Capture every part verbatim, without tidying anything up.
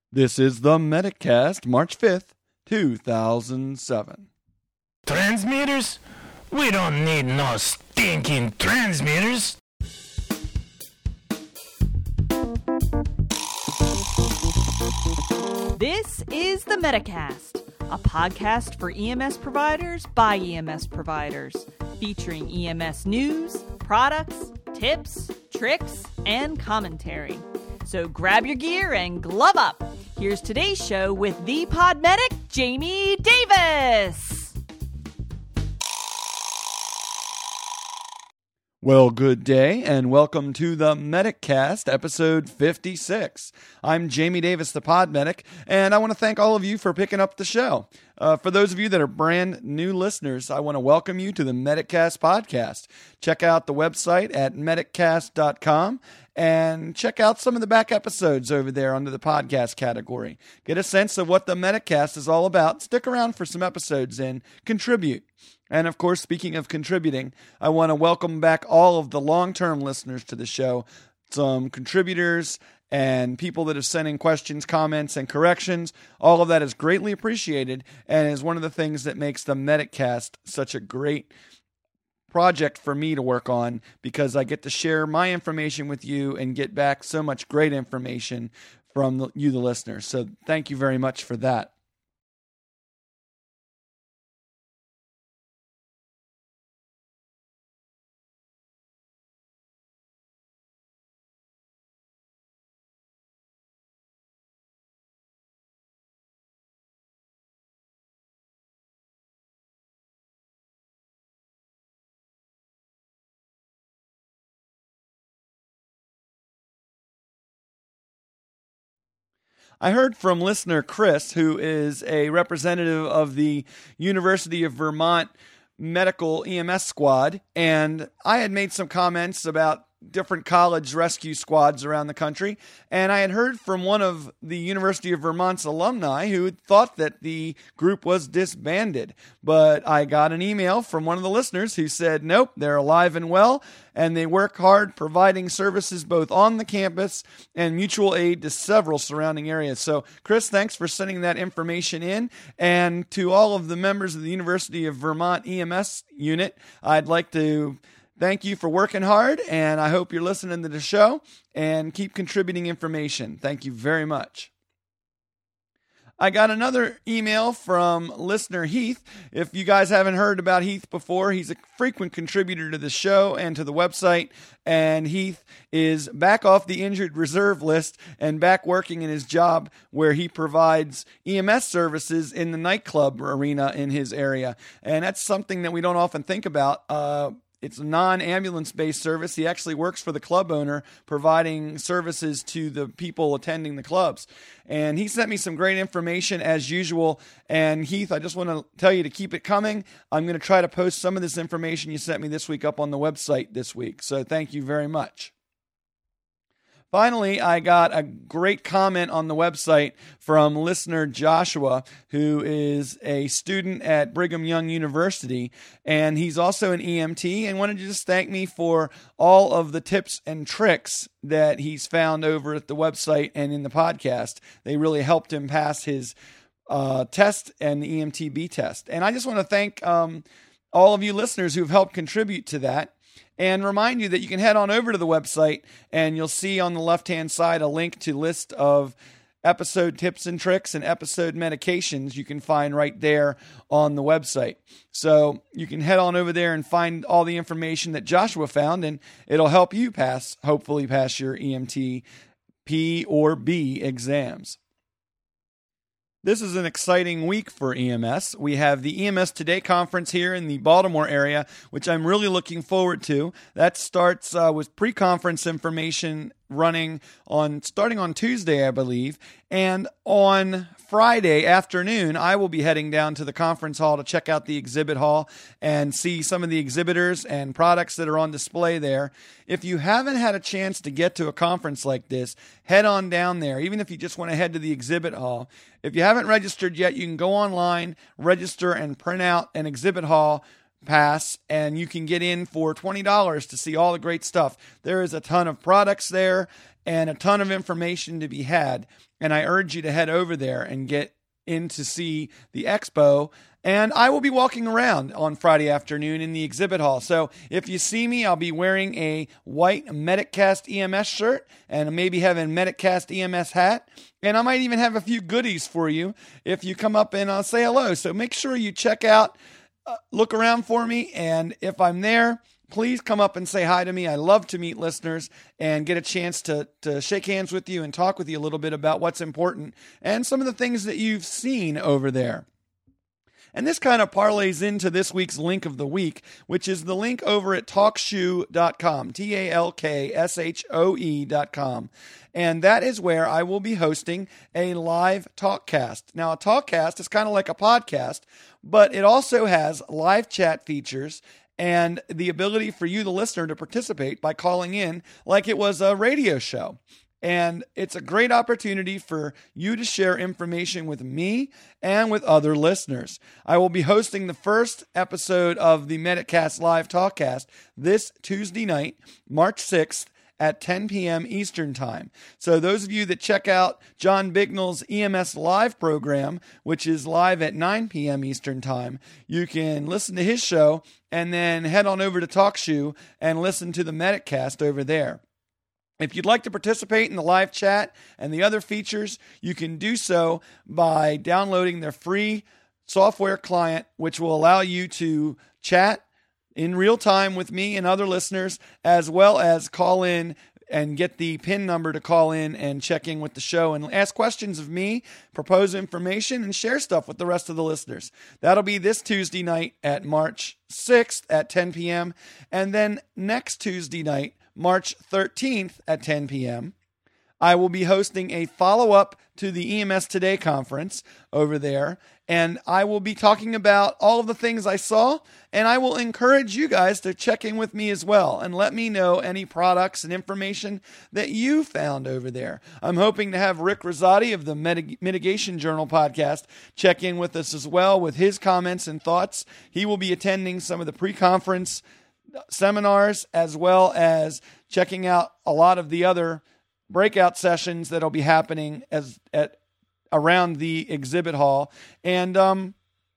This is the Medicast, March fifth, two thousand seven. Transmitters? We don't need no stinking transmitters. This is the Medicast, a podcast for E M S providers by E M S providers, featuring E M S news, products, tips, tricks, and commentary. So grab your gear and glove up. Here's today's show with the pod medic, Jamie Davis. Well, good day, and welcome to the Medicast, episode fifty-six. I'm Jamie Davis, the pod medic, and I want to thank all of you for picking up the show. Uh, for those of you that are brand new listeners, I want to welcome you to the Medicast podcast. Check out the website at medicast dot com and check out some of the back episodes over there under the podcast category. Get a sense of what the Medicast is all about. Stick around for some episodes and contribute. And of course, speaking of contributing, I want to welcome back all of the long-term listeners to the show, some contributors and people that have sent in questions, comments, and corrections. All of that is greatly appreciated and is one of the things that makes the Medicast such a great project for me to work on, because I get to share my information with you and get back so much great information from the, you, the listeners. So thank you very much for that. I heard from listener Chris, who is a representative of the University of Vermont Medical E M S Squad, and I had made some comments about different college rescue squads around the country, and I had heard from one of the University of Vermont's alumni who thought that the group was disbanded, but I got an email from one of the listeners who said, nope, they're alive and well, and they work hard providing services both on the campus and mutual aid to several surrounding areas. So, Chris, thanks for sending that information in, and to all of the members of the University of Vermont E M S unit, I'd like to thank you for working hard, and I hope you're listening to the show and keep contributing information. Thank you very much. I got another email from listener Heath. If you guys haven't heard about Heath before, he's a frequent contributor to the show and to the website, and Heath is back off the injured reserve list and back working in his job where he provides E M S services in the nightclub arena in his area, and that's something that we don't often think about. Uh, It's a non-ambulance-based service. He actually works for the club owner, providing services to the people attending the clubs. And he sent me some great information as usual. And Heath, I just want to tell you to keep it coming. I'm going to try to post some of this information you sent me this week up on the website this week. So thank you very much. Finally, I got a great comment on the website from listener Joshua, who is a student at Brigham Young University, and he's also an E M T, and wanted to just thank me for all of the tips and tricks that he's found over at the website and in the podcast. They really helped him pass his uh, test and the E M T B test. And I just want to thank um, all of you listeners who've helped contribute to that. And remind you that you can head on over to the website and you'll see on the left-hand side a link to list of episode tips and tricks and episode medications you can find right there on the website. So you can head on over there and find all the information that Joshua found, and it'll help you pass, hopefully pass your E M T P or B exams. This is an exciting week for E M S. We have the E M S Today conference here in the Baltimore area, which I'm really looking forward to. That starts uh, with pre-conference information running on starting on Tuesday, I believe. And on Friday afternoon, I will be heading down to the conference hall to check out the exhibit hall and see some of the exhibitors and products that are on display there. If you haven't had a chance to get to a conference like this, head on down there, even if you just want to head to the exhibit hall. If you haven't registered yet, you can go online, register, and print out an exhibit hall pass, and you can get in for twenty dollars to see all the great stuff. There is a ton of products there, and a ton of information to be had. And I urge you to head over there and get in to see the expo. And I will be walking around on Friday afternoon in the exhibit hall. So if you see me, I'll be wearing a white Medicast E M S shirt and maybe have a Medicast E M S hat. And I might even have a few goodies for you if you come up and uh, say hello. So make sure you check out, uh, look around for me. And if I'm there, please come up and say hi to me. I love to meet listeners and get a chance to, to shake hands with you and talk with you a little bit about what's important and some of the things that you've seen over there. And this kind of parlays into this week's link of the week, which is the link over at talk shoe dot com, T A L K S H O E dot com. And that is where I will be hosting a live talkcast. Now, a talkcast is kind of like a podcast, but it also has live chat features and the ability for you, the listener, to participate by calling in like it was a radio show. And it's a great opportunity for you to share information with me and with other listeners. I will be hosting the first episode of the Medicast Live Talkcast this Tuesday night, March sixth, at ten p.m. Eastern Time. So those of you that check out John Bignell's E M S Live program, which is live at nine p.m. Eastern Time, you can listen to his show and then head on over to TalkShoe and listen to the Medicast over there. If you'd like to participate in the live chat and the other features, you can do so by downloading their free software client, which will allow you to chat in real time with me and other listeners, as well as call in and get the PIN number to call in and check in with the show and ask questions of me, propose information, and share stuff with the rest of the listeners. That'll be this Tuesday night at March sixth at ten p.m. And then next Tuesday night, March thirteenth at ten p.m., I will be hosting a follow-up to the E M S Today conference over there, and I will be talking about all of the things I saw, and I will encourage you guys to check in with me as well and let me know any products and information that you found over there. I'm hoping to have Rick Rosati of the Mitig- Mitigation Journal podcast check in with us as well with his comments and thoughts. He will be attending some of the pre-conference seminars as well as checking out a lot of the other breakout sessions that'll be happening as at around the exhibit hall. And um,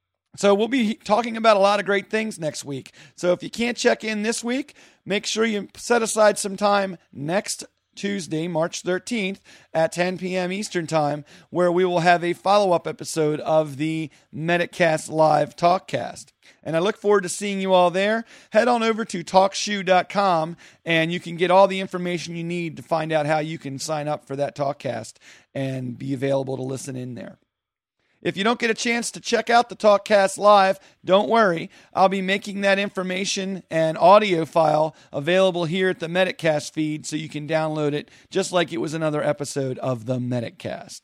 so we'll be talking about a lot of great things next week. So if you can't check in this week, make sure you set aside some time next Tuesday, March thirteenth at ten p.m. Eastern Time, where we will have a follow-up episode of the Medicast Live Talkcast. And I look forward to seeing you all there. Head on over to talk shoe dot com and you can get all the information you need to find out how you can sign up for that talkcast and be available to listen in there. If you don't get a chance to check out the Talkcast live, don't worry. I'll be making that information and audio file available here at the Medicast feed so you can download it just like it was another episode of the Medicast.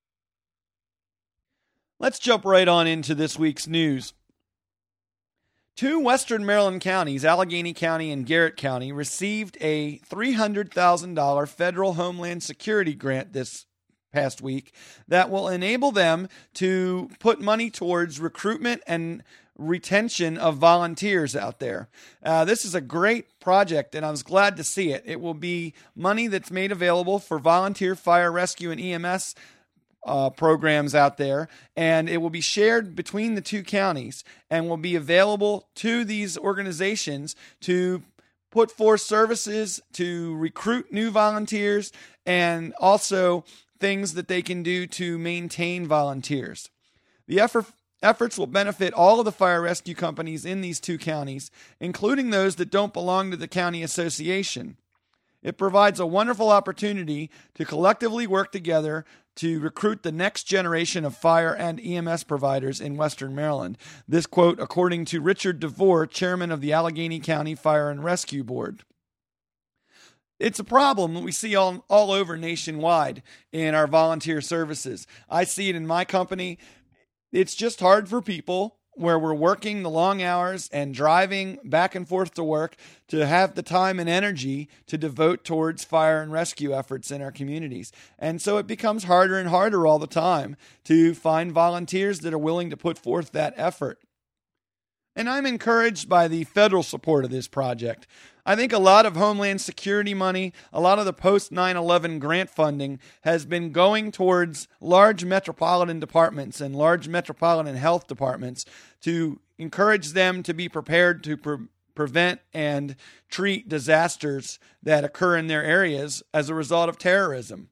Let's jump right on into this week's news. Two Western Maryland counties, Allegheny County and Garrett County, received a three hundred thousand dollars federal Homeland Security grant this past week that will enable them to put money towards recruitment and retention of volunteers out there. Uh, this is a great project, and I was glad to see it. It will be money that's made available for volunteer fire rescue and E M S uh, programs out there, and it will be shared between the two counties and will be available to these organizations to put forth services to recruit new volunteers and also things that they can do to maintain volunteers. The effort, efforts will benefit all of the fire rescue companies in these two counties, including those that don't belong to the county association. It provides a wonderful opportunity to collectively work together to recruit the next generation of fire and E M S providers in Western Maryland. This quote, according to Richard DeVore, chairman of the Allegheny County Fire and Rescue Board. It's a problem that we see all, all over nationwide in our volunteer services. I see it in my company. It's just hard for people where we're working the long hours and driving back and forth to work to have the time and energy to devote towards fire and rescue efforts in our communities. And so it becomes harder and harder all the time to find volunteers that are willing to put forth that effort. And I'm encouraged by the federal support of this project. I think a lot of Homeland Security money, a lot of the post nine eleven grant funding has been going towards large metropolitan departments and large metropolitan health departments to encourage them to be prepared to pre- prevent and treat disasters that occur in their areas as a result of terrorism.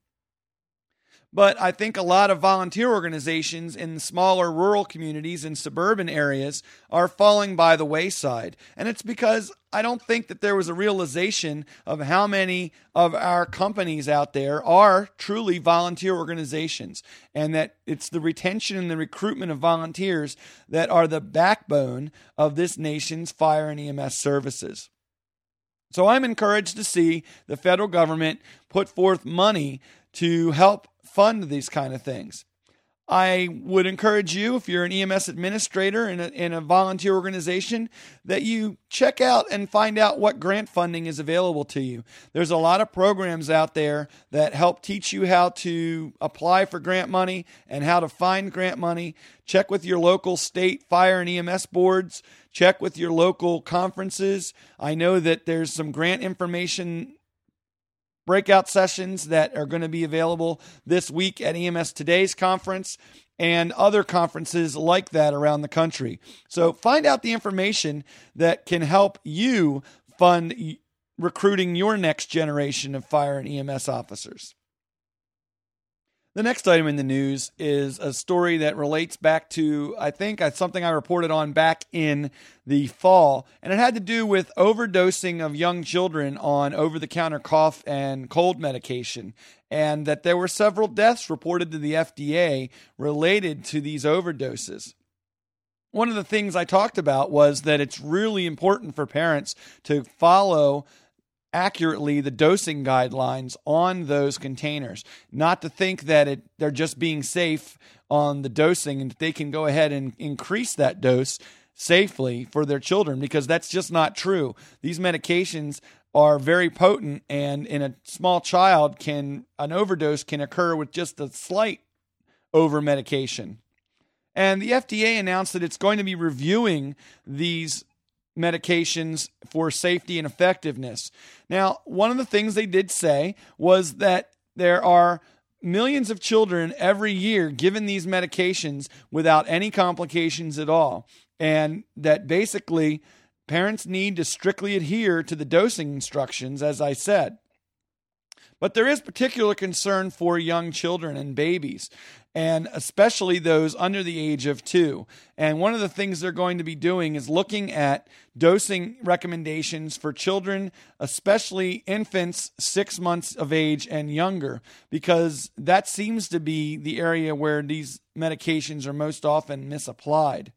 But I think a lot of volunteer organizations in smaller rural communities and suburban areas are falling by the wayside. And it's because I don't think that there was a realization of how many of our companies out there are truly volunteer organizations, and that it's the retention and the recruitment of volunteers that are the backbone of this nation's fire and E M S services. So I'm encouraged to see the federal government put forth money to help fund these kind of things. I would encourage you, if you're an E M S administrator in a, in a volunteer organization, that you check out and find out what grant funding is available to you. There's a lot of programs out there that help teach you how to apply for grant money and how to find grant money. Check with your local state fire and E M S boards. Check with your local conferences. I know that there's some grant information breakout sessions that are going to be available this week at E M S Today's conference and other conferences like that around the country. So find out the information that can help you fund recruiting your next generation of fire and E M S officers. The next item in the news is a story that relates back to, I think, something I reported on back in the fall, and it had to do with overdosing of young children on over-the-counter cough and cold medication, and that there were several deaths reported to the F D A related to these overdoses. One of the things I talked about was that it's really important for parents to follow accurately the dosing guidelines on those containers, not to think that it, they're just being safe on the dosing and that they can go ahead and increase that dose safely for their children, because that's just not true. These medications are very potent, and in a small child, can an overdose can occur with just a slight over medication. And the F D A announced that it's going to be reviewing these medications for safety and effectiveness. Now, one of the things they did say was that there are millions of children every year given these medications without any complications at all, and that basically parents need to strictly adhere to the dosing instructions, as I said. But there is particular concern for young children and babies, and especially those under the age of two. And one of the things they're going to be doing is looking at dosing recommendations for children, especially infants six months of age and younger, because that seems to be the area where these medications are most often misapplied.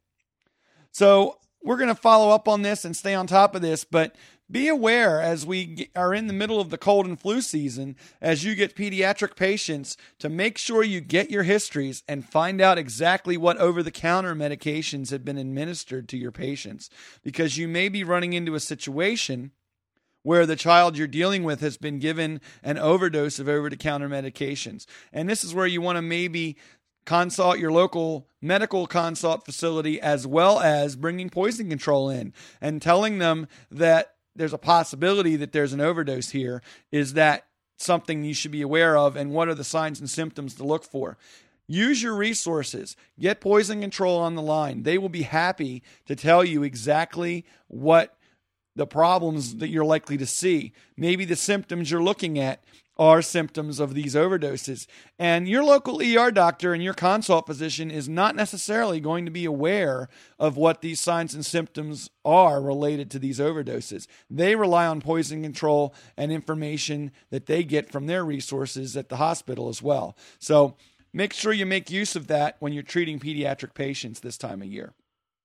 So we're going to follow up on this and stay on top of this, but be aware as we are in the middle of the cold and flu season, as you get pediatric patients, to make sure you get your histories and find out exactly what over-the-counter medications have been administered to your patients, because you may be running into a situation where the child you're dealing with has been given an overdose of over-the-counter medications. And this is where you want to maybe consult your local medical consult facility, as well as bringing poison control in and telling them that there's a possibility that there's an overdose here. Is that something you should be aware of, and what are the signs and symptoms to look for? Use your resources. Get poison control on the line. They will be happy to tell you exactly what the problems that you're likely to see. Maybe the symptoms you're looking at are symptoms of these overdoses. And your local E R doctor and your consult physician is not necessarily going to be aware of what these signs and symptoms are related to these overdoses. They rely on poison control and information that they get from their resources at the hospital as well. So make sure you make use of that when you're treating pediatric patients this time of year.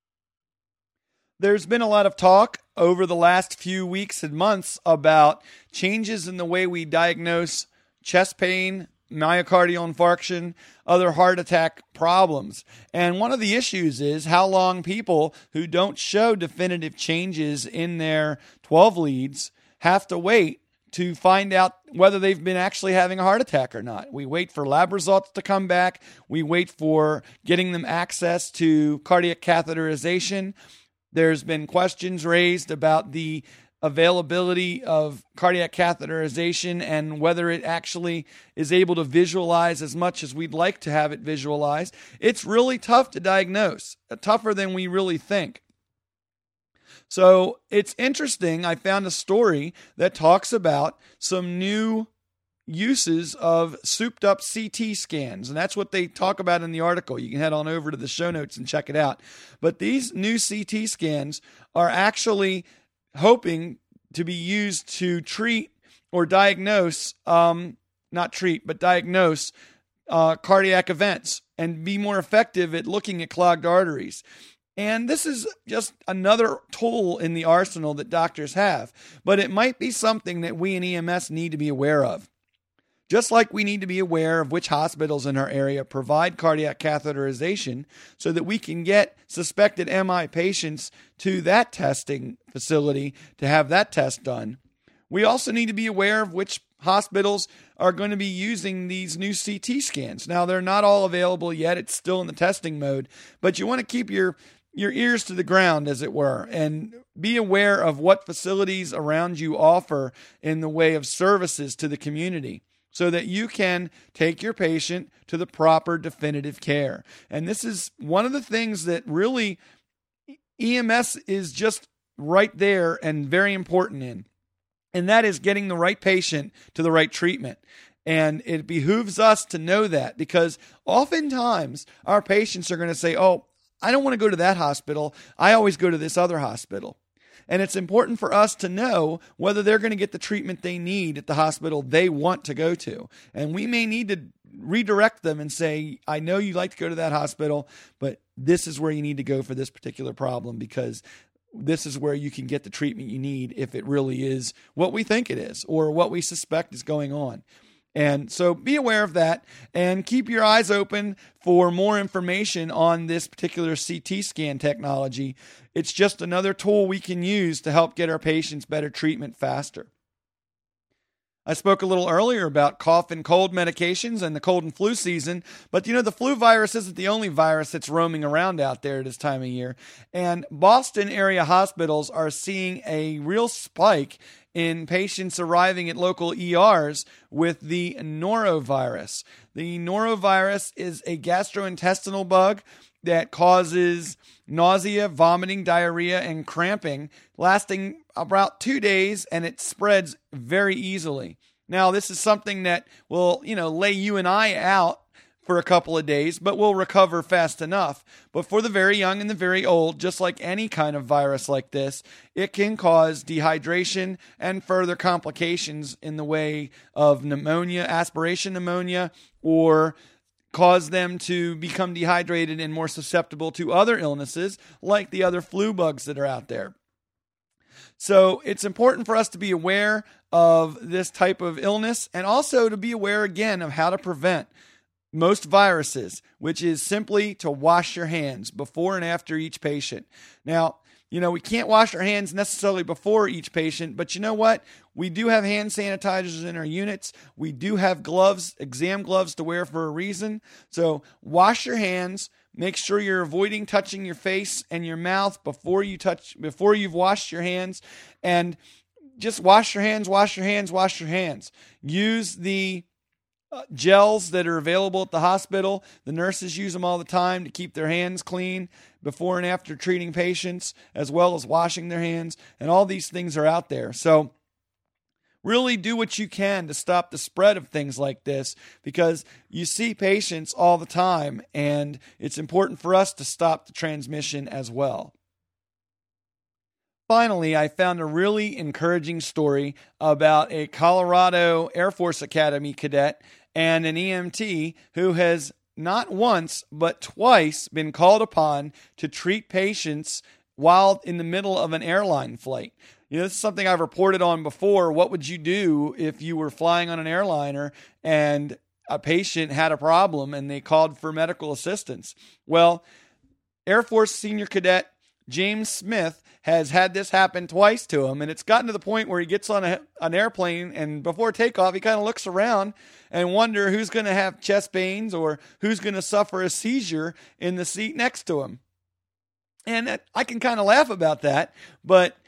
There's been a lot of talk over the last few weeks and months about changes in the way we diagnose chest pain, myocardial infarction, other heart attack problems. And one of the issues is how long people who don't show definitive changes in their twelve leads have to wait to find out whether they've been actually having a heart attack or not. We wait for lab results to come back. We wait for getting them access to cardiac catheterization. There's been questions raised about the availability of cardiac catheterization and whether it actually is able to visualize as much as we'd like to have it visualize, it's really tough to diagnose, tougher than we really think. So it's interesting. I found a story that talks about some new uses of souped up C T scans. And that's what they talk about in the article. You can head on over to the show notes and check it out. But these new C T scans are actually hoping to be used to treat or diagnose, um, not treat, but diagnose uh, cardiac events and be more effective at looking at clogged arteries. And this is just another tool in the arsenal that doctors have, but it might be something that we in E M S need to be aware of. Just like we need to be aware of which hospitals in our area provide cardiac catheterization so that we can get suspected M I patients to that testing facility to have that test done. We also need to be aware of which hospitals are going to be using these new C T scans. Now, they're not all available yet. It's still in the testing mode, but you want to keep your your ears to the ground, as it were, and be aware of what facilities around you offer in the way of services to the community, so that you can take your patient to the proper definitive care. And this is one of the things that really E M S is just right there and very important in. And that is getting the right patient to the right treatment. And it behooves us to know that, because oftentimes our patients are going to say, oh, I don't want to go to that hospital. I always go to this other hospital. And it's important for us to know whether they're going to get the treatment they need at the hospital they want to go to. And we may need to redirect them and say, I know you like to go to that hospital, but this is where you need to go for this particular problem, because this is where you can get the treatment you need if it really is what we think it is or what we suspect is going on. And so be aware of that and keep your eyes open for more information on this particular C T scan technology. It's just another tool we can use to help get our patients better treatment faster. I spoke a little earlier about cough and cold medications and the cold and flu season, but you know, the flu virus isn't the only virus that's roaming around out there at this time of year. And Boston area hospitals are seeing a real spike in patients arriving at local E Rs with the norovirus. The norovirus is a gastrointestinal bug that causes nausea, vomiting, diarrhea, and cramping, lasting about two days, and it spreads very easily. Now, this is something that will, you know, lay you and I out for a couple of days, but we'll recover fast enough. But for the very young and the very old, just like any kind of virus like this, it can cause dehydration and further complications in the way of pneumonia, aspiration pneumonia, or cause them to become dehydrated and more susceptible to other illnesses like the other flu bugs that are out there. So it's important for us to be aware of this type of illness and also to be aware again of how to prevent most viruses, which is simply to wash your hands before and after each patient. Now, you know, we can't wash our hands necessarily before each patient, but you know what? We do have hand sanitizers in our units. We do have gloves, exam gloves to wear for a reason. So wash your hands. Make sure you're avoiding touching your face and your mouth before you touch, before you've washed your hands. And just wash your hands, wash your hands, wash your hands. Use the Uh, gels that are available at the hospital. The nurses use them all the time to keep their hands clean before and after treating patients, as well as washing their hands. And all these things are out there. So really do what you can to stop the spread of things like this, because you see patients all the time, and it's important for us to stop the transmission as well. Finally, I found a really encouraging story about a Colorado Air Force Academy cadet and an E M T who has not once but twice been called upon to treat patients while in the middle of an airline flight. You know, this is something I've reported on before. What would you do if you were flying on an airliner and a patient had a problem and they called for medical assistance? Well, Air Force Senior Cadet James Smith has had this happen twice to him, and it's gotten to the point where he gets on a, an airplane, and before takeoff, he kind of looks around and wonder who's going to have chest pains or who's going to suffer a seizure in the seat next to him. And I can kind of laugh about that, but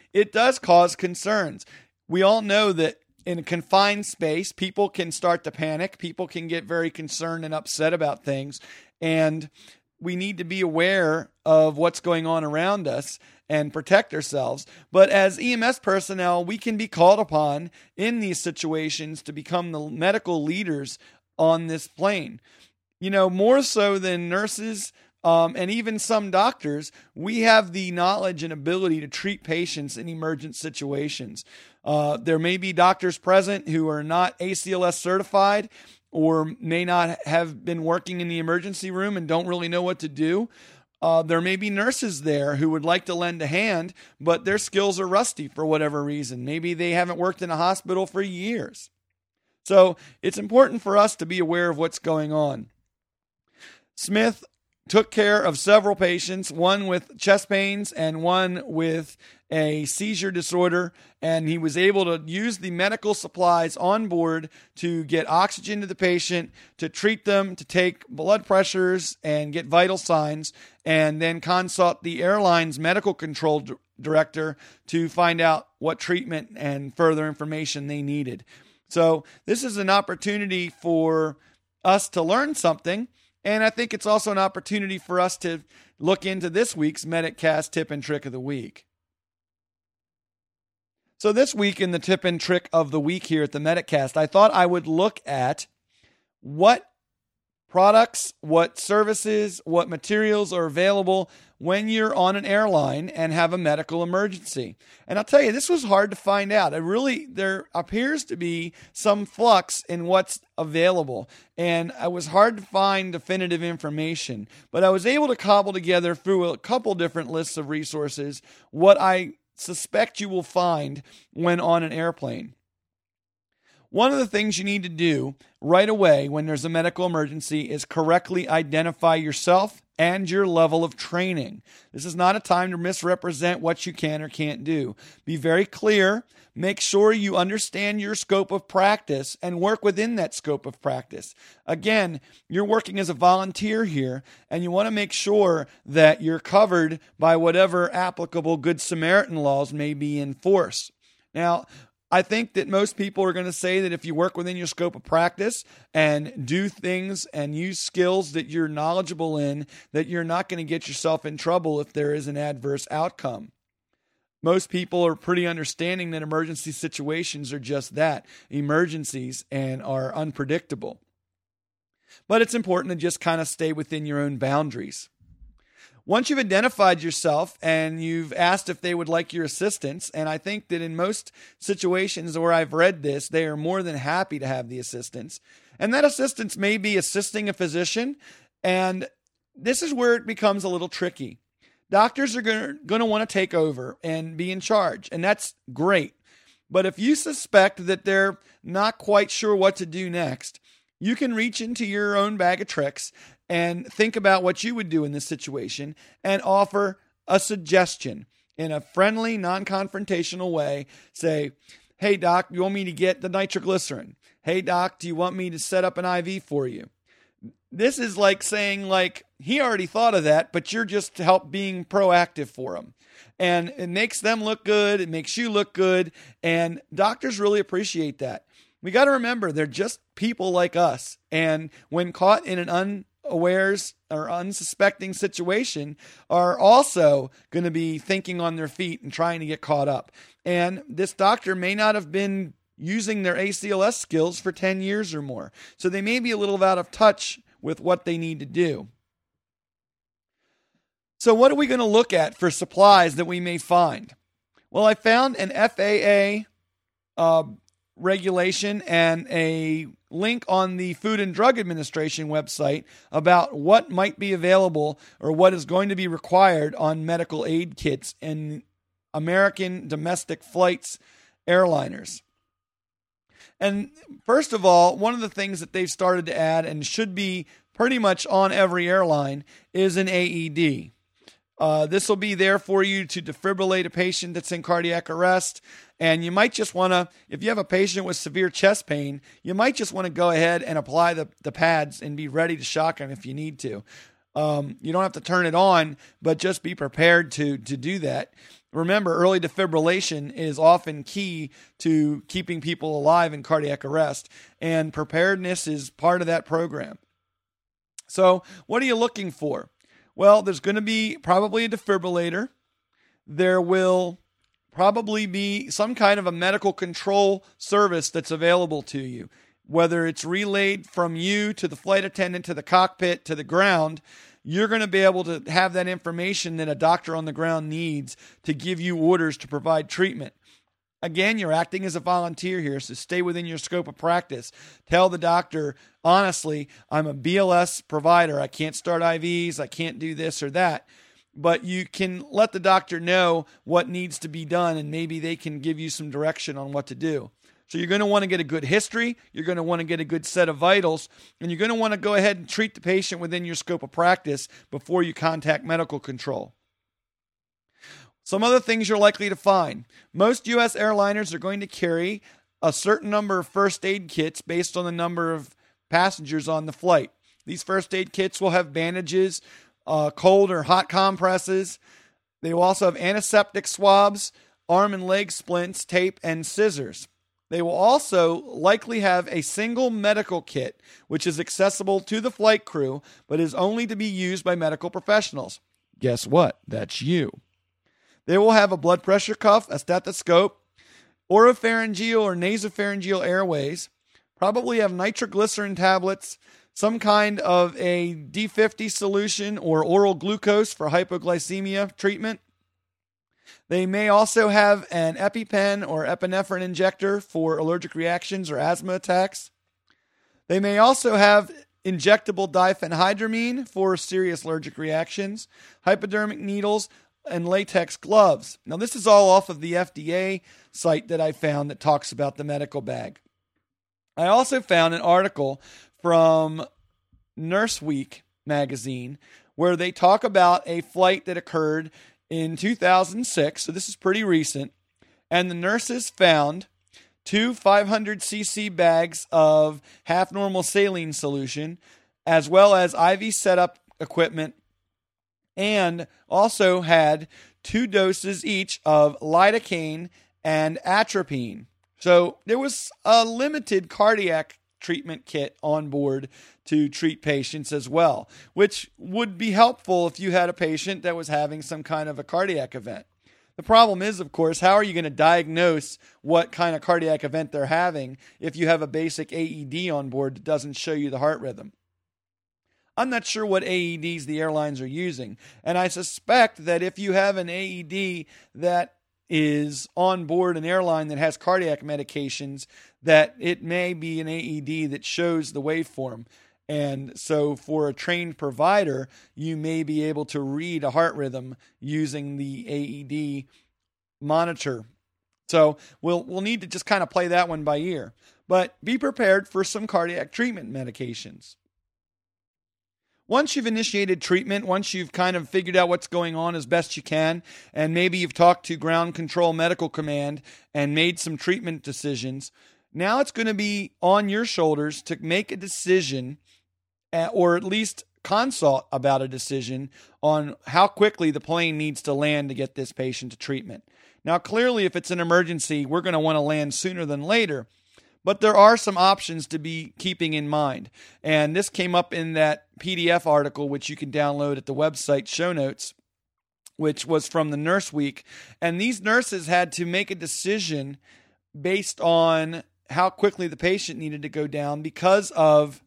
it does cause concerns. We all know that in a confined space, people can start to panic. People can get very concerned and upset about things. And we need to be aware of what's going on around us and protect ourselves. But as E M S personnel, we can be called upon in these situations to become the medical leaders on this plane. You know, more so than nurses um, and even some doctors, we have the knowledge and ability to treat patients in emergent situations. Uh, there may be doctors present who are not A C L S certified or may not have been working in the emergency room and don't really know what to do. Uh, there may be nurses there who would like to lend a hand, but their skills are rusty for whatever reason. Maybe they haven't worked in a hospital for years. So it's important for us to be aware of what's going on. Smith took care of several patients, one with chest pains and one with a seizure disorder, and he was able to use the medical supplies on board to get oxygen to the patient, to treat them, to take blood pressures and get vital signs, and then consult the airline's medical control d- director to find out what treatment and further information they needed. So this is an opportunity for us to learn something. And I think it's also an opportunity for us to look into this week's MedicCast Tip and Trick of the Week. So this week in the Tip and Trick of the Week here at the MedicCast, I thought I would look at what products, what services, what materials are available when you're on an airline and have a medical emergency. And I'll tell you, this was hard to find out. It really, there appears to be some flux in what's available. And it was hard to find definitive information. But I was able to cobble together through a couple different lists of resources what I suspect you will find when on an airplane. One of the things you need to do right away when there's a medical emergency is correctly identify yourself and your level of training. This is not a time to misrepresent what you can or can't do. Be very clear. Make sure you understand your scope of practice and work within that scope of practice. Again, you're working as a volunteer here, and you want to make sure that you're covered by whatever applicable Good Samaritan laws may be in force. Now, I think that most people are going to say that if you work within your scope of practice and do things and use skills that you're knowledgeable in, that you're not going to get yourself in trouble if there is an adverse outcome. Most people are pretty understanding that emergency situations are just that, emergencies, and are unpredictable. But it's important to just kind of stay within your own boundaries. Once you've identified yourself and you've asked if they would like your assistance, and I think that in most situations where I've read this, they are more than happy to have the assistance. And that assistance may be assisting a physician, and this is where it becomes a little tricky. Doctors are going to want to take over and be in charge, and that's great. But if you suspect that they're not quite sure what to do next, you can reach into your own bag of tricks and think about what you would do in this situation and offer a suggestion in a friendly, non-confrontational way. Say, hey, doc, you want me to get the nitroglycerin? Hey, doc, do you want me to set up an I V for you? This is like saying, like, he already thought of that, but you're just help being proactive for him. And it makes them look good. It makes you look good. And doctors really appreciate that. We got to remember, they're just people like us. And when caught in an unawares or unsuspecting situation, are also going to be thinking on their feet and trying to get caught up. And this doctor may not have been using their A C L S skills for ten years or more. So they may be a little out of touch with what they need to do. So what are we going to look at for supplies that we may find? Well, I found an F A A uh, regulation and a link on the Food and Drug Administration website about what might be available or what is going to be required on medical aid kits in American domestic flights airliners. And first of all, one of the things that they've started to add and should be pretty much on every airline is an A E D. Uh, this will be there for you to defibrillate a patient that's in cardiac arrest. And you might just want to, if you have a patient with severe chest pain, you might just want to go ahead and apply the, the pads and be ready to shock them if you need to. Um, you don't have to turn it on, but just be prepared to, to do that. Remember, early defibrillation is often key to keeping people alive in cardiac arrest, and preparedness is part of that program. So what are you looking for? Well, there's going to be probably a defibrillator. There will probably be some kind of a medical control service that's available to you, whether it's relayed from you to the flight attendant, to the cockpit, to the ground. You're going to be able to have that information that a doctor on the ground needs to give you orders to provide treatment. Again, you're acting as a volunteer here, so stay within your scope of practice. Tell the doctor, honestly, I'm a B L S provider. I can't start I Vs. I can't do this or that. But you can let the doctor know what needs to be done, and maybe they can give you some direction on what to do. So you're going to want to get a good history, you're going to want to get a good set of vitals, and you're going to want to go ahead and treat the patient within your scope of practice before you contact medical control. Some other things you're likely to find. Most U S airliners are going to carry a certain number of first aid kits based on the number of passengers on the flight. These first aid kits will have bandages, uh, cold or hot compresses. They will also have antiseptic swabs, arm and leg splints, tape, and scissors. They will also likely have a single medical kit, which is accessible to the flight crew, but is only to be used by medical professionals. Guess what? That's you. They will have a blood pressure cuff, a stethoscope, oropharyngeal or nasopharyngeal airways, probably have nitroglycerin tablets, some kind of a D fifty solution or oral glucose for hypoglycemia treatment. They may also have an EpiPen or epinephrine injector for allergic reactions or asthma attacks. They may also have injectable diphenhydramine for serious allergic reactions, hypodermic needles, and latex gloves. Now, this is all off of the F D A site that I found that talks about the medical bag. I also found an article from Nurse Week magazine where they talk about a flight that occurred in two thousand six, so this is pretty recent, and the nurses found two five hundred c c bags of half-normal saline solution, as well as I V setup equipment, and also had two doses each of lidocaine and atropine. So there was a limited cardiac treatment kit on board to treat patients as well, which would be helpful if you had a patient that was having some kind of a cardiac event. The problem is, of course, how are you going to diagnose what kind of cardiac event they're having if you have a basic A E D on board that doesn't show you the heart rhythm? I'm not sure what A E Ds the airlines are using, and I suspect that if you have an A E D that is on board an airline that has cardiac medications, that it may be an A E D that shows the waveform. And so for a trained provider, you may be able to read a heart rhythm using the A E D monitor. So we'll we'll need to just kind of play that one by ear. But be prepared for some cardiac treatment medications. Once you've initiated treatment, once you've kind of figured out what's going on as best you can, and maybe you've talked to Ground Control Medical Command and made some treatment decisions, now it's going to be on your shoulders to make a decision, or at least consult about a decision on how quickly the plane needs to land to get this patient to treatment. Now, clearly, if it's an emergency, we're going to want to land sooner than later. But there are some options to be keeping in mind. And this came up in that P D F article, which you can download at the website show notes, which was from the Nurse Week. And these nurses had to make a decision based on how quickly the patient needed to go down because of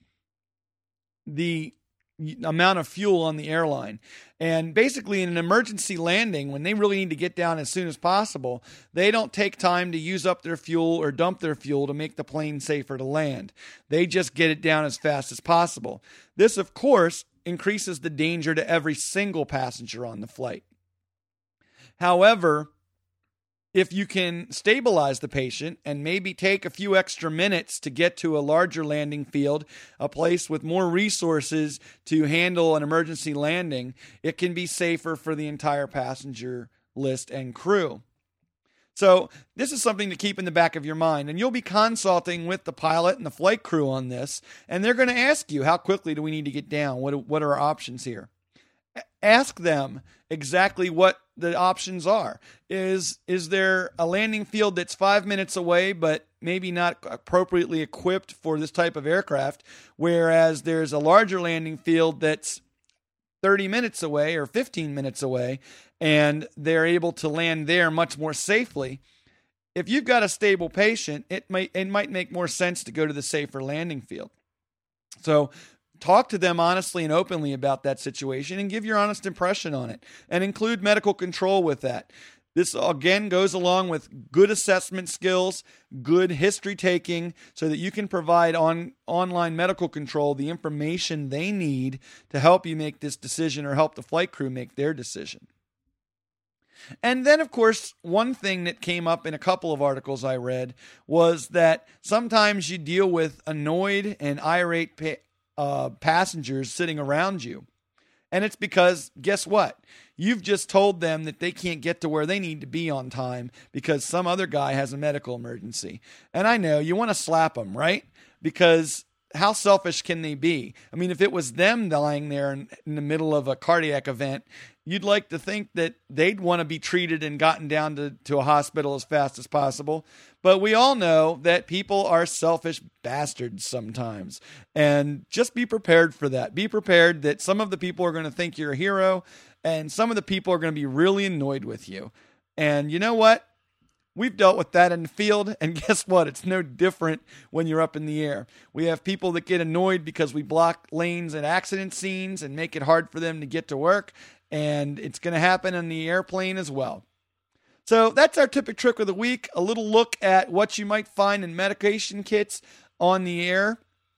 the amount of fuel on the airline. And basically in an emergency landing, when they really need to get down as soon as possible, they don't take time to use up their fuel or dump their fuel to make the plane safer to land. They just get it down as fast as possible. This, of course, increases the danger to every single passenger on the flight. However, if you can stabilize the patient and maybe take a few extra minutes to get to a larger landing field, a place with more resources to handle an emergency landing, it can be safer for the entire passenger list and crew. So this is something to keep in the back of your mind, and you'll be consulting with the pilot and the flight crew on this, and they're going to ask you, how quickly do we need to get down? What, what are our options here? ask them exactly what the options are. Is is there a landing field that's five minutes away, but maybe not appropriately equipped for this type of aircraft, whereas there's a larger landing field that's thirty minutes away or fifteen minutes away, and they're able to land there much more safely? If you've got a stable patient, it might it might make more sense to go to the safer landing field. So talk to them honestly and openly about that situation and give your honest impression on it, and include medical control with that. This, again, goes along with good assessment skills, good history taking, so that you can provide on online medical control the information they need to help you make this decision or help the flight crew make their decision. And then, of course, one thing that came up in a couple of articles I read was that sometimes you deal with annoyed and irate pa- uh, passengers sitting around you. And it's because, guess what? You've just told them that they can't get to where they need to be on time because some other guy has a medical emergency. And I know you want to slap them, right? Because how selfish can they be? I mean, if it was them lying there in, in the middle of a cardiac event, you'd like to think that they'd want to be treated and gotten down to, to a hospital as fast as possible. But we all know that people are selfish bastards sometimes. And just be prepared for that. Be prepared that some of the people are going to think you're a hero, and some of the people are going to be really annoyed with you. And you know what? We've dealt with that in the field, and guess what? It's no different when you're up in the air. We have people that get annoyed because we block lanes at accident scenes and make it hard for them to get to work, and it's going to happen on the airplane as well. So that's our tip and trick of the week, a little look at what you might find in medication kits on the air.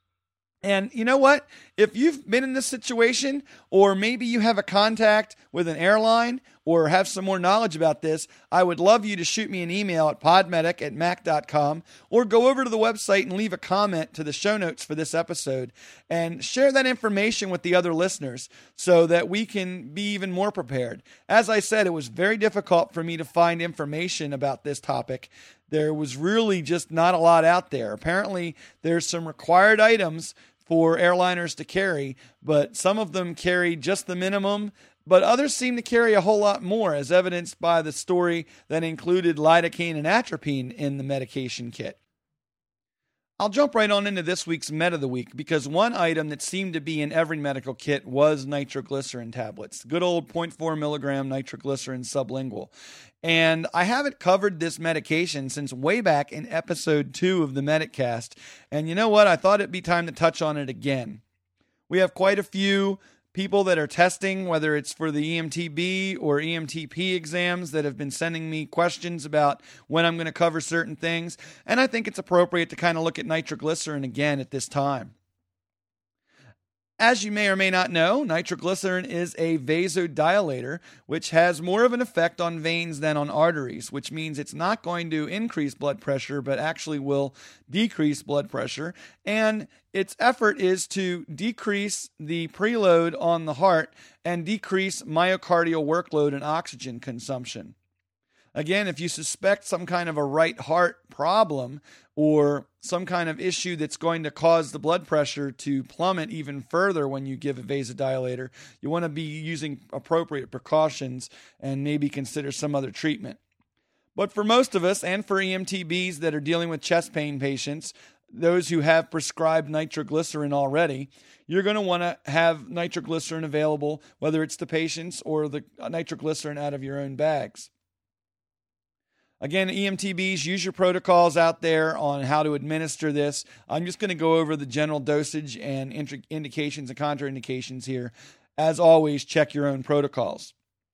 And you know what? If you've been in this situation, or maybe you have a contact with an airline or have some more knowledge about this, I would love you to shoot me an email at podmedic at mac dot com, or go over to the website and leave a comment to the show notes for this episode and share that information with the other listeners so that we can be even more prepared. As I said, it was very difficult for me to find information about this topic. There was really just not a lot out there. Apparently, there's some required items for airliners to carry, but some of them carry just the minimum, but others seem to carry a whole lot more, as evidenced by the story that included lidocaine and atropine in the medication kit. I'll jump right on into this week's Med of the Week, because one item that seemed to be in every medical kit was nitroglycerin tablets. Good old zero point four milligram nitroglycerin sublingual. And I haven't covered this medication since way back in episode two of the Medicast. And you know what? I thought it'd be time to touch on it again. We have quite a few people that are testing, whether it's for the E M T B or E M T P exams, that have been sending me questions about when I'm going to cover certain things. And I think it's appropriate to kind of look at nitroglycerin again at this time. As you may or may not know, nitroglycerin is a vasodilator, which has more of an effect on veins than on arteries, which means it's not going to increase blood pressure, but actually will decrease blood pressure. And its effort is to decrease the preload on the heart and decrease myocardial workload and oxygen consumption. Again, if you suspect some kind of a right heart problem or some kind of issue that's going to cause the blood pressure to plummet even further when you give a vasodilator, you want to be using appropriate precautions and maybe consider some other treatment. But for most of us, and for E M T Bs that are dealing with chest pain patients, those who have prescribed nitroglycerin already, you're going to want to have nitroglycerin available, whether it's the patients or the nitroglycerin out of your own bags. Again, E M T Bs, use your protocols out there on how to administer this. I'm just going to go over the general dosage and indications and contraindications here. As always, check your own protocols.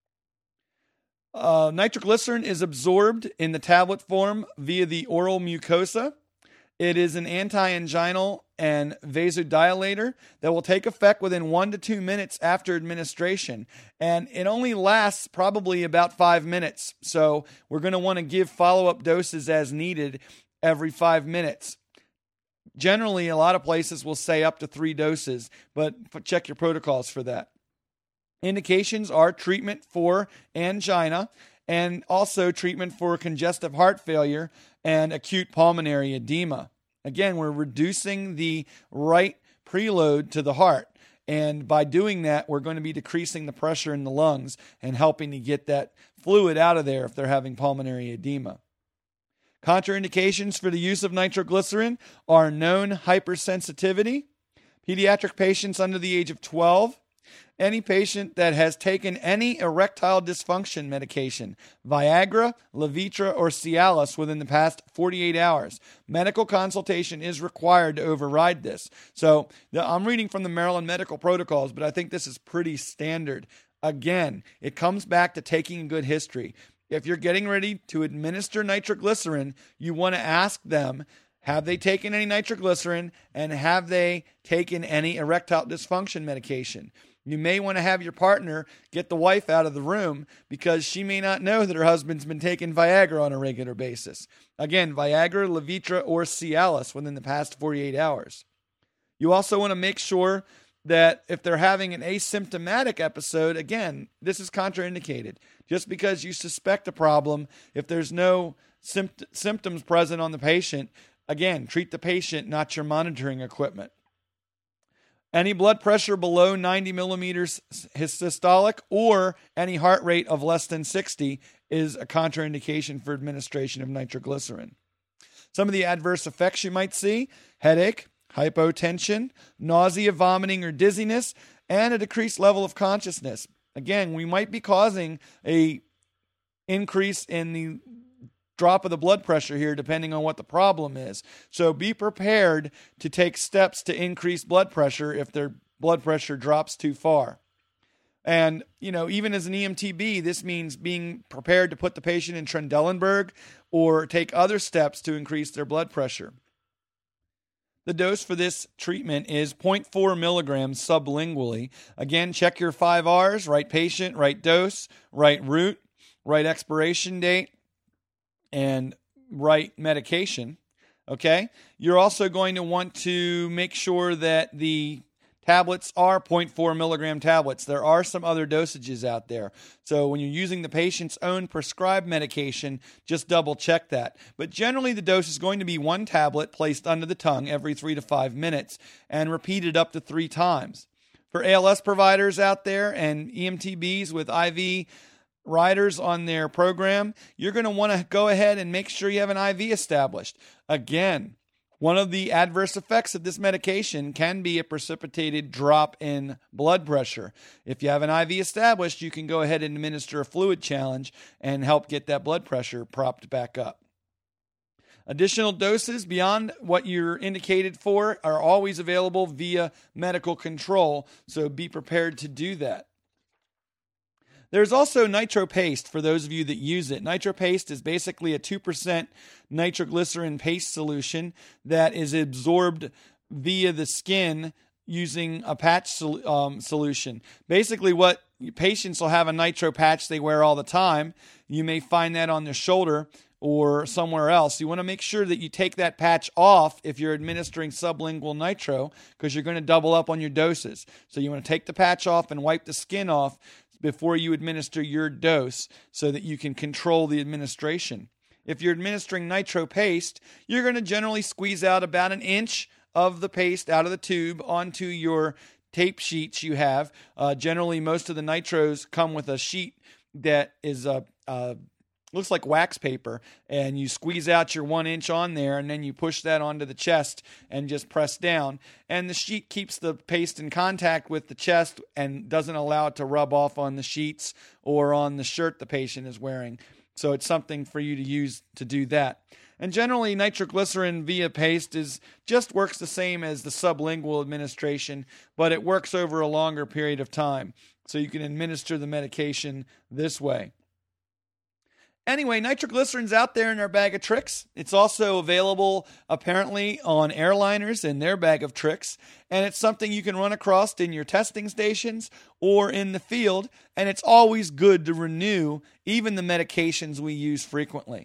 Uh, nitroglycerin is absorbed in the tablet form via the oral mucosa. It is an anti-anginal and vasodilator that will take effect within one to two minutes after administration. And it only lasts probably about five minutes. So we're going to want to give follow-up doses as needed every five minutes. Generally, a lot of places will say up to three doses, but check your protocols for that. Indications are treatment for angina and also treatment for congestive heart failure and acute pulmonary edema. Again, we're reducing the right preload to the heart. And by doing that, we're going to be decreasing the pressure in the lungs and helping to get that fluid out of there if they're having pulmonary edema. Contraindications for the use of nitroglycerin are known hypersensitivity, pediatric patients under the age of twelve, any patient that has taken any erectile dysfunction medication, Viagra, Levitra, or Cialis within the past forty-eight hours. Medical consultation is required to override this. So I'm reading from the Maryland Medical Protocols, but I think this is pretty standard. Again, it comes back to taking a good history. If you're getting ready to administer nitroglycerin, you want to ask them, have they taken any nitroglycerin and have they taken any erectile dysfunction medication? You may want to have your partner get the wife out of the room because she may not know that her husband's been taking Viagra on a regular basis. Again, Viagra, Levitra, or Cialis within the past forty-eight hours. You also want to make sure that if they're having an asymptomatic episode, again, this is contraindicated. Just because you suspect a problem, if there's no sympt- symptoms present on the patient, again, treat the patient, not your monitoring equipment. Any blood pressure below ninety millimeters systolic or any heart rate of less than sixty is a contraindication for administration of nitroglycerin. Some of the adverse effects you might see: headache, hypotension, nausea, vomiting, or dizziness, and a decreased level of consciousness. Again, we might be causing a increase in the drop of the blood pressure here, depending on what the problem is. So be prepared to take steps to increase blood pressure if their blood pressure drops too far. And, you know, even as an E M T B, this means being prepared to put the patient in Trendelenburg or take other steps to increase their blood pressure. The dose for this treatment is zero point four milligrams sublingually. Again, check your five R's, right patient, right dose, right route, right expiration date, and right medication, okay? You're also going to want to make sure that the tablets are zero point four milligram tablets. There are some other dosages out there. So when you're using the patient's own prescribed medication, just double check that. But generally the dose is going to be one tablet placed under the tongue every three to five minutes and repeated up to three times. For A L S providers out there and E M T Bs with I V riders on their program, you're going to want to go ahead and make sure you have an I V established. Again, one of the adverse effects of this medication can be a precipitated drop in blood pressure. If you have an I V established, you can go ahead and administer a fluid challenge and help get that blood pressure propped back up. Additional doses beyond what you're indicated for are always available via medical control, so be prepared to do that. There's also NitroPaste for those of you that use it. NitroPaste is basically a two percent nitroglycerin paste solution that is absorbed via the skin using a patch sol- um, solution. Basically, what patients will have a nitro patch they wear all the time. You may find that on their shoulder or somewhere else. You want to make sure that you take that patch off if you're administering sublingual nitro because you're going to double up on your doses. So you want to take the patch off and wipe the skin off before you administer your dose so that you can control the administration. If you're administering NitroPaste, you're going to generally squeeze out about an inch of the paste out of the tube onto your tape sheets you have. Uh, generally, most of the nitros come with a sheet that is a, a looks like wax paper, and you squeeze out your one inch on there, and then you push that onto the chest and just press down. And the sheet keeps the paste in contact with the chest and doesn't allow it to rub off on the sheets or on the shirt the patient is wearing. So it's something for you to use to do that. And generally, nitroglycerin via paste is just works the same as the sublingual administration, but it works over a longer period of time. So you can administer the medication this way. Anyway, nitroglycerin's out there in our bag of tricks. It's also available, apparently, on airliners in their bag of tricks. And it's something you can run across in your testing stations or in the field. And it's always good to renew even the medications we use frequently.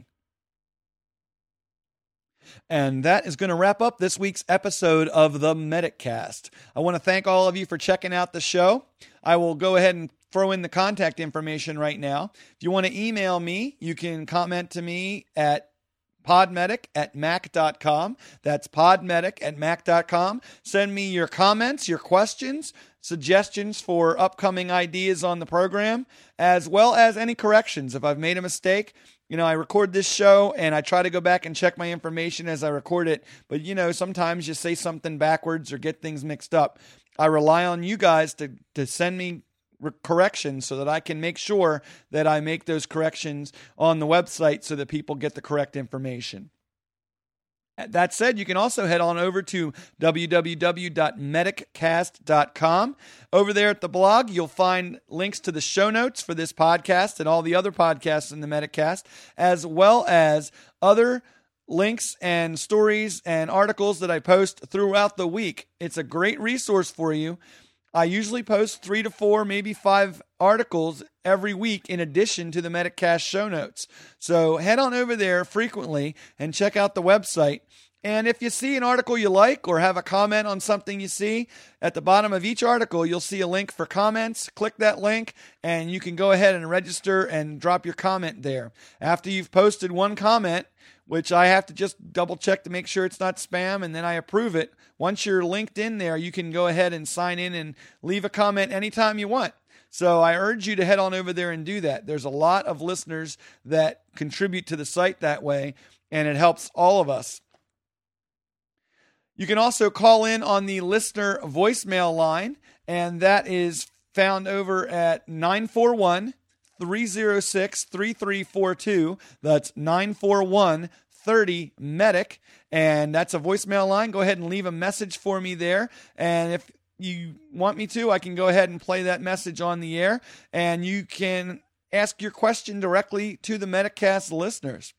And that is going to wrap up this week's episode of the MedicCast. I want to thank all of you for checking out the show. I will go ahead and throw in the contact information right now. If you want to email me, you can comment to me at podmedic at mac dot com. That's podmedic at mac dot com. Send me your comments, your questions, suggestions for upcoming ideas on the program, as well as any corrections. If I've made a mistake, you know, I record this show and I try to go back and check my information as I record it. But, you know, sometimes you say something backwards or get things mixed up. I rely on you guys to, to send me re- corrections so that I can make sure that I make those corrections on the website so that people get the correct information. That said, you can also head on over to w w w dot medic cast dot com. Over there at the blog, you'll find links to the show notes for this podcast and all the other podcasts in the Medicast, as well as other links and stories and articles that I post throughout the week. It's a great resource for you. I usually post three to four, maybe five articles every week in addition to the Medicast show notes. So head on over there frequently and check out the website. And if you see an article you like or have a comment on something you see, at the bottom of each article, you'll see a link for comments. Click that link and you can go ahead and register and drop your comment there. After you've posted one comment, which I have to just double check to make sure it's not spam, and then I approve it. Once you're linked in there, you can go ahead and sign in and leave a comment anytime you want. So I urge you to head on over there and do that. There's a lot of listeners that contribute to the site that way, and it helps all of us. You can also call in on the listener voicemail line, and that is found over at nine four one, three oh six, three three four two. That's nine four one, thirty, medic. And that's a voicemail line. Go ahead and leave a message for me there. And if you want me to, I can go ahead and play that message on the air. And you can ask your question directly to the Medicast listeners.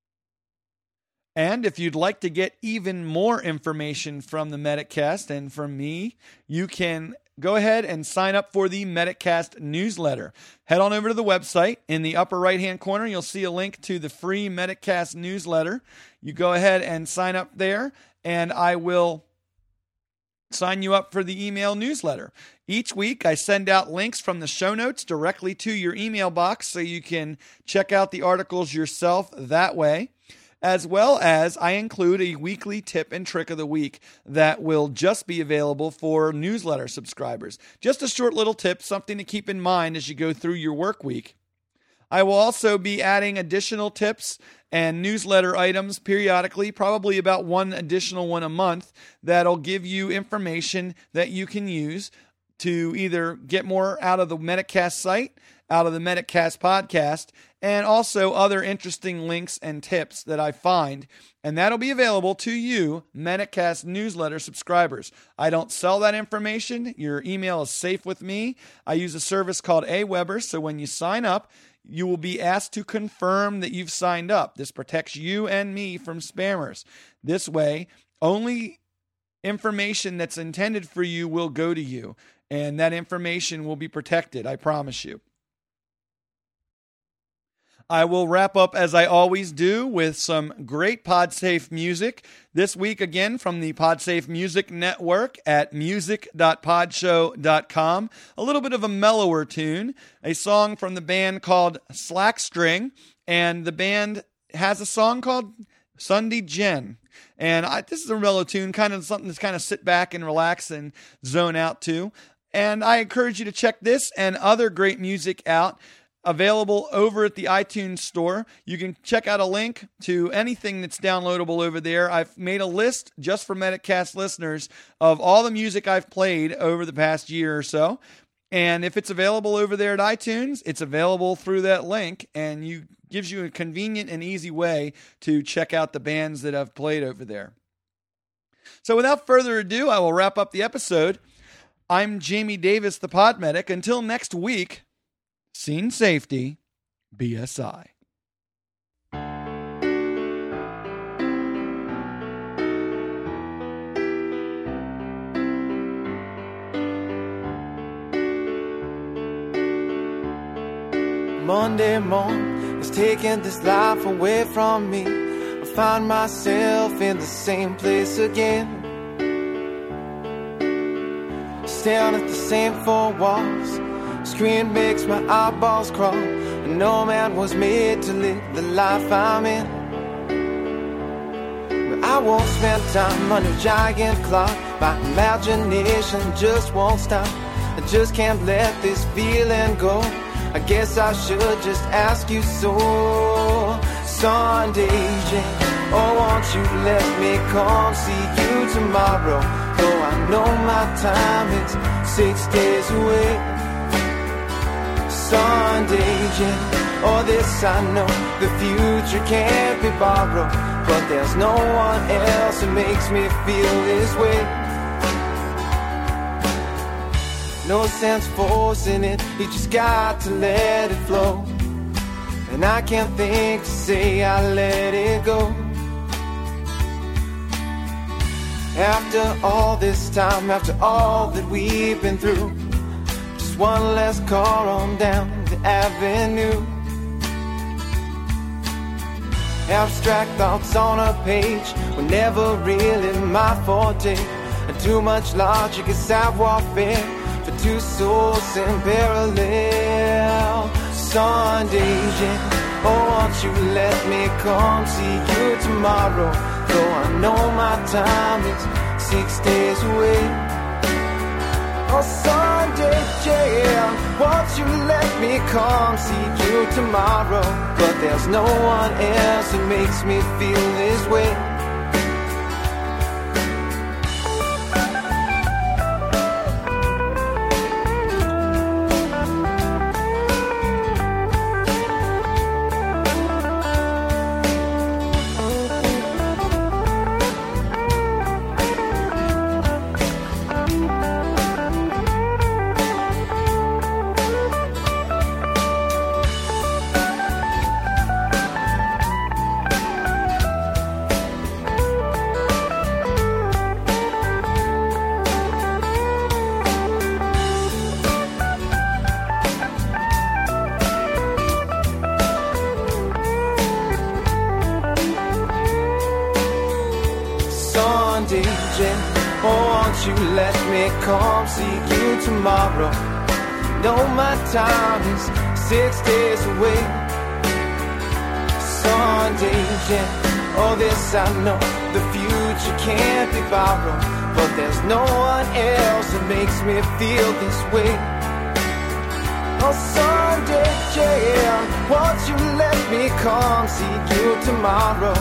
And if you'd like to get even more information from the Medicast and from me, you can go ahead and sign up for the Medicast newsletter. Head on over to the website. In the upper right-hand corner, you'll see a link to the free Medicast newsletter. You go ahead and sign up there, and I will sign you up for the email newsletter. Each week, I send out links from the show notes directly to your email box so you can check out the articles yourself that way. As well as I include a weekly tip and trick of the week that will just be available for newsletter subscribers. Just a short little tip, something to keep in mind as you go through your work week. I will also be adding additional tips and newsletter items periodically, probably about one additional one a month, that'll give you information that you can use to either get more out of the Medicast site, out of the Medicast podcast, and also other interesting links and tips that I find. And that'll be available to you, Medicast newsletter subscribers. I don't sell that information. Your email is safe with me. I use a service called Aweber, so when you sign up, you will be asked to confirm that you've signed up. This protects you and me from spammers. This way, only information that's intended for you will go to you, and that information will be protected, I promise you. I will wrap up, as I always do, with some great PodSafe music. This week, again, from the PodSafe Music Network at music dot podshow dot com. A little bit of a mellower tune, a song from the band called Slackstring, and the band has a song called Sunday Jen. And I, this is a mellow tune, kind of something to kind of sit back and relax and zone out to. And I encourage you to check this and other great music out, available over at the iTunes store. You can check out a link to anything that's downloadable over there. I've made a list just for Medicast listeners of all the music I've played over the past year or so. And if it's available over there at iTunes, it's available through that link, and you gives you a convenient and easy way to check out the bands that I've played over there. So without further ado, I will wrap up the episode. I'm Jamie Davis, the Pod Medic. Until next week, Scene Safety, B S I. Monday morning has taken this life away from me. I find myself in the same place again, staring at the same four walls. Screen makes my eyeballs crawl, and no man was made to live the life I'm in. I won't spend time on your giant clock. My imagination just won't stop. I just can't let this feeling go. I guess I should just ask you so. Sunday, Jane, oh, won't you let me come see you tomorrow? Though I know my time is six days away. Sunday, Jane, oh, this I know, the future can't be borrowed. But there's no one else who makes me feel this way. No sense forcing it, you just got to let it flow. And I can't think to say I let it go. After all this time, after all that we've been through, just one less car on down the avenue. Abstract thoughts on a page were never really my forte. And too much logic is savoir-faire for two souls in parallel. Sunday, Jane, oh, won't you let me come see you tomorrow? Though I know my time is six days away. Oh, Sunday, Jane, won't you let me come see you tomorrow? But there's no one else who makes me feel this way. Oh, won't you let me come see you tomorrow? No, my time is six days away. Sunday, Jane, oh, this I know, the future can't be borrowed. But there's no one else that makes me feel this way. Oh, Sunday, Jane, won't you let me come see you tomorrow?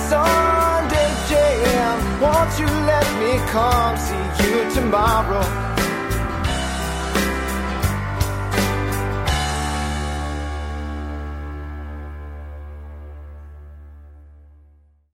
Sunday, Jane, won't you let me come see you tomorrow?